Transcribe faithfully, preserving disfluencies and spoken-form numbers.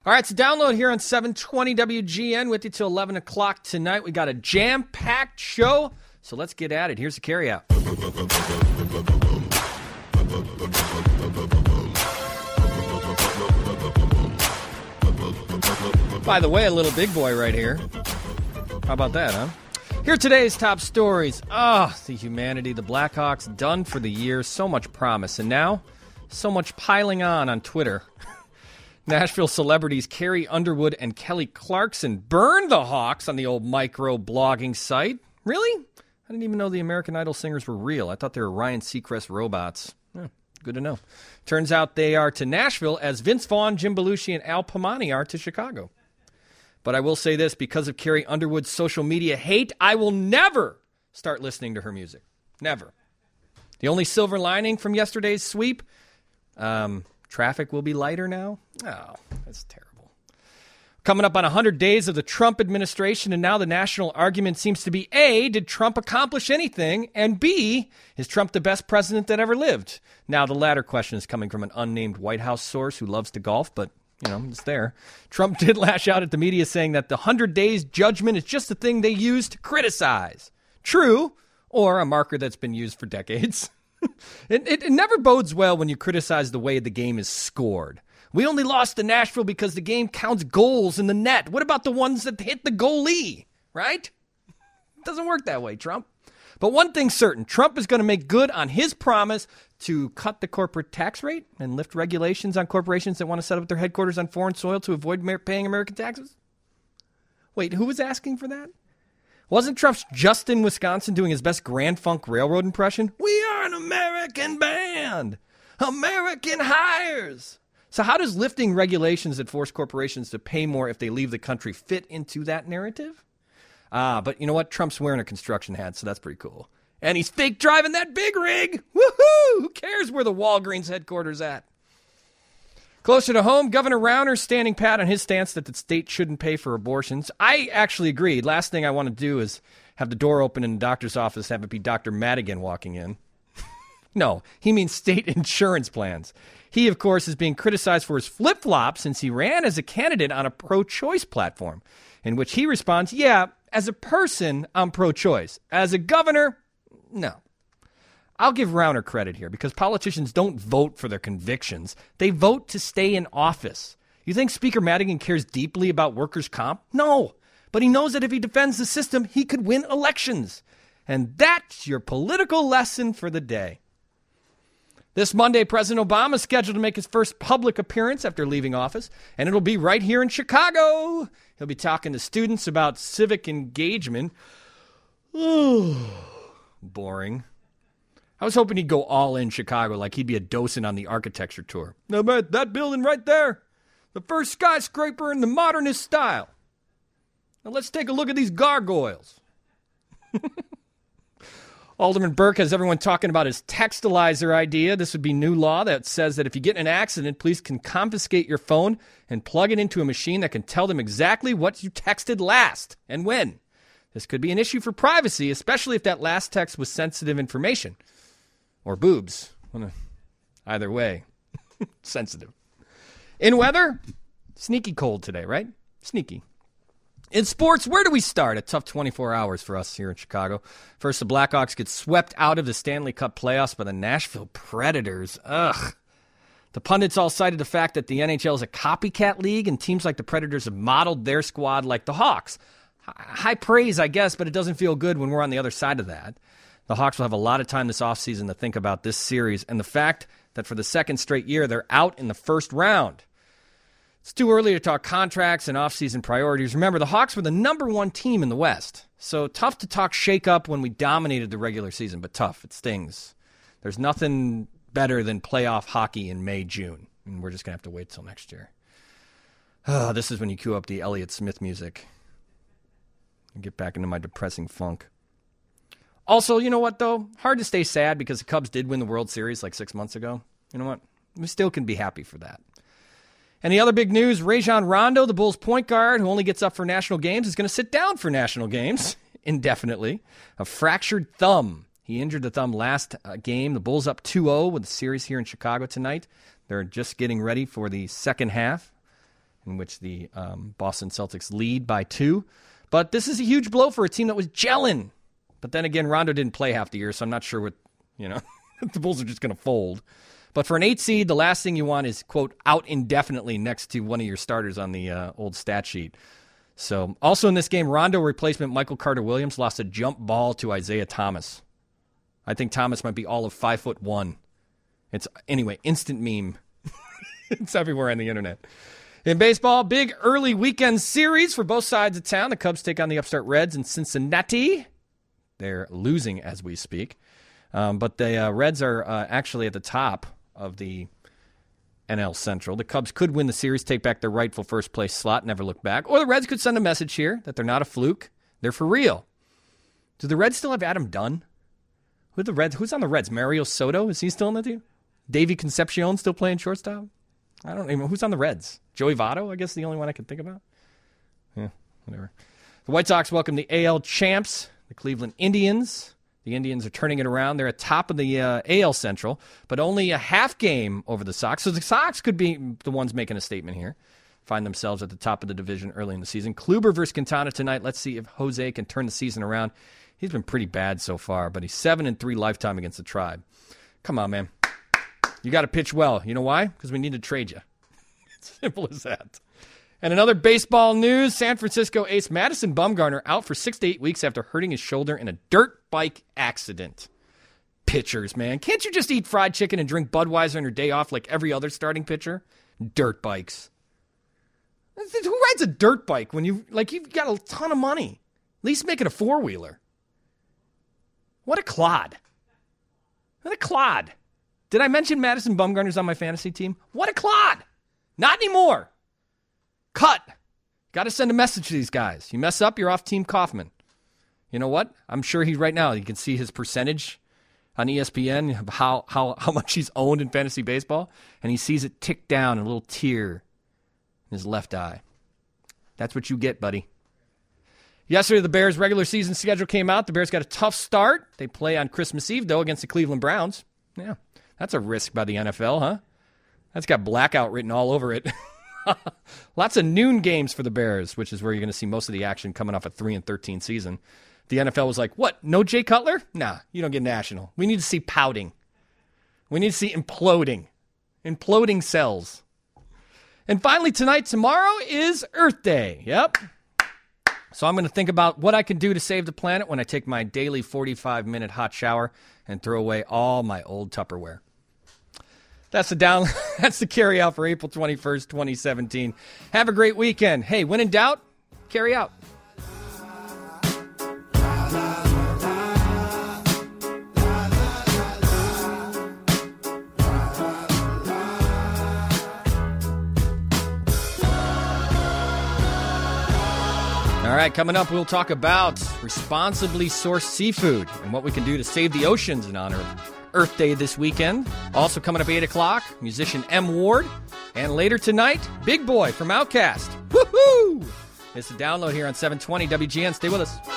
All right, so download here on seven twenty W G N with you till eleven o'clock tonight. We got a jam-packed show, so let's get at it. Here's the carryout. By the way, a little big boy right here. How about that, huh? Here are today's top stories. Ah, oh, the humanity, the Blackhawks done for the year. So much promise. And now, so much piling on on Twitter. Nashville celebrities Carrie Underwood and Kelly Clarkson burned the Hawks on the old micro-blogging site. Really? I didn't even know the American Idol singers were real. I thought they were Ryan Seacrest robots. Eh, good to know. Turns out they are to Nashville as Vince Vaughn, Jim Belushi, and Al Pamani are to Chicago. But I will say this, because of Carrie Underwood's social media hate, I will never start listening to her music. Never. The only silver lining from yesterday's sweep, um... traffic will be lighter now? Oh, that's terrible. Coming up on one hundred days of the Trump administration, and now the national argument seems to be, A, did Trump accomplish anything? And B, is Trump the best president that ever lived? Now, the latter question is coming from an unnamed White House source who loves to golf, but, you know, it's there. Trump did lash out at the media saying that the one hundred days judgment is just the thing they use to criticize. True, or a marker that's been used for decades. It, it, it never bodes well when you criticize the way the game is scored. We only lost to Nashville because the game counts goals in the net. What about the ones that hit the goalie, right? It doesn't work that way, Trump. But one thing's certain, Trump is going to make good on his promise to cut the corporate tax rate and lift regulations on corporations that want to set up their headquarters on foreign soil to avoid paying American taxes. Wait, who was asking for that? Wasn't Trump just in Wisconsin doing his best Grand Funk Railroad impression? We are an American band. American hires. So how does lifting regulations that force corporations to pay more if they leave the country fit into that narrative? Ah, but you know what? Trump's wearing a construction hat, so that's pretty cool. And he's fake driving that big rig. Woohoo! Who cares where the Walgreens headquarters at? Closer to home, Governor Rauner standing pat on his stance that the state shouldn't pay for abortions. I actually agreed. Last thing I want to do is have the door open in the doctor's office, have it be Doctor Madigan walking in. No, he means state insurance plans. He, of course, is being criticized for his flip-flop since he ran as a candidate on a pro-choice platform, in which he responds, yeah, as a person, I'm pro-choice. As a governor, no. I'll give Rauner credit here because politicians don't vote for their convictions. They vote to stay in office. You think Speaker Madigan cares deeply about workers' comp? No. But he knows that if he defends the system, he could win elections. And that's your political lesson for the day. This Monday, President Obama is scheduled to make his first public appearance after leaving office, and it'll be right here in Chicago. He'll be talking to students about civic engagement. Ooh, boring. I was hoping he'd go all in Chicago, like he'd be a docent on the architecture tour. Now, that building right there, the first skyscraper in the modernist style. Now let's take a look at these gargoyles. Alderman Burke has everyone talking about his textilizer idea. This would be new law that says that if you get in an accident, police can confiscate your phone and plug it into a machine that can tell them exactly what you texted last and when. This could be an issue for privacy, especially if that last text was sensitive information. Or boobs. Either way. Sensitive. In weather, sneaky cold today, right? Sneaky. In sports, where do we start? A tough twenty-four hours for us here in Chicago. First, the Blackhawks get swept out of the Stanley Cup playoffs by the Nashville Predators. Ugh. The pundits all cited the fact that the N H L is a copycat league, and teams like the Predators have modeled their squad like the Hawks. High praise, I guess, but it doesn't feel good when we're on the other side of that. The Hawks will have a lot of time this offseason to think about this series and the fact that for the second straight year, they're out in the first round. It's too early to talk contracts and offseason priorities. Remember, the Hawks were the number one team in the West, so tough to talk shake-up when we dominated the regular season, but tough. It stings. There's nothing better than playoff hockey in May, June, and we're just going to have to wait till next year. Oh, this is when you cue up the Elliott Smith music and get back into my depressing funk. Also, you know what, though? Hard to stay sad because the Cubs did win the World Series like six months ago. You know what? We still can be happy for that. And the other big news, Rajon Rondo, the Bulls point guard who only gets up for national games, is going to sit down for national games indefinitely. A fractured thumb. He injured the thumb last uh, game. The Bulls up two oh with the series here in Chicago tonight. They're just getting ready for the second half. in which the um, Boston Celtics lead by two. But this is a huge blow for a team that was gelling. But then again, Rondo didn't play half the year, so I'm not sure what, you know, the Bulls are just going to fold. But for an eight seed, the last thing you want is, quote, out indefinitely next to one of your starters on the uh, old stat sheet. So also in this game, Rondo replacement Michael Carter-Williams lost a jump ball to Isaiah Thomas. I think Thomas might be all of five foot one. It's, anyway, instant meme. It's everywhere on the internet. In baseball, big early weekend series for both sides of town. The Cubs take on the upstart Reds in Cincinnati. They're losing as we speak. Um, but the uh, Reds are uh, actually at the top of the N L Central. The Cubs could win the series, take back their rightful first place slot, never look back. Or the Reds could send a message here that they're not a fluke. They're for real. Do the Reds still have Adam Dunn? Who are the Reds? Who's on the Reds? Mario Soto? Is he still on the team? Davey Concepcion still playing shortstop? I don't even know. Who's on the Reds? Joey Votto, I guess, the only one I can think about. Yeah, whatever. The White Sox welcome the A L champs, the Cleveland Indians. The Indians are turning it around. They're at top of the uh, A L Central, but only a half game over the Sox. So the Sox could be the ones making a statement here, find themselves at the top of the division early in the season. Kluber versus Quintana tonight. Let's see if Jose can turn the season around. He's been pretty bad so far, but he's seven and three lifetime against the Tribe. Come on, man. You got to pitch well. You know why? Because we need to trade you. It's simple as that. And another baseball news, San Francisco ace Madison Bumgarner out for six to eight weeks after hurting his shoulder in a dirt bike accident. Pitchers, man. Can't you just eat fried chicken and drink Budweiser on your day off like every other starting pitcher? Dirt bikes. Who rides a dirt bike when you, like, you've got a ton of money? At least make it a four-wheeler. What a clod. What a clod. Did I mention Madison Bumgarner's on my fantasy team? What a clod. Not anymore. Cut. Got to send a message to these guys. You mess up, you're off Team Kaufman. You know what? I'm sure he right now, you can see his percentage on E S P N, of how, how, how much he's owned in fantasy baseball, and he sees it tick down, a little tear in his left eye. That's what you get, buddy. Yesterday, the Bears' regular season schedule came out. The Bears got a tough start. They play on Christmas Eve, though, against the Cleveland Browns. Yeah, that's a risk by the N F L, huh? That's got blackout written all over it. Lots of noon games for the Bears, which is where you're going to see most of the action coming off a three and thirteen season. The N F L was like, what, no Jay Cutler? Nah, you don't get national. We need to see pouting. We need to see imploding. Imploding cells. And finally, tonight, tomorrow is Earth Day. Yep. So I'm going to think about what I can do to save the planet when I take my daily forty-five minute hot shower and throw away all my old Tupperware. That's the down. That's the carry out for April twenty-first, twenty seventeen. Have a great weekend. Hey, when in doubt, carry out. All right, coming up, we'll talk about responsibly sourced seafood and what we can do to save the oceans in honor of Earth Day this weekend. Also coming up eight o'clock, musician M. Ward. And later tonight, Big Boy from Outkast. Woohoo! It's a download here on seven twenty W G N. Stay with us.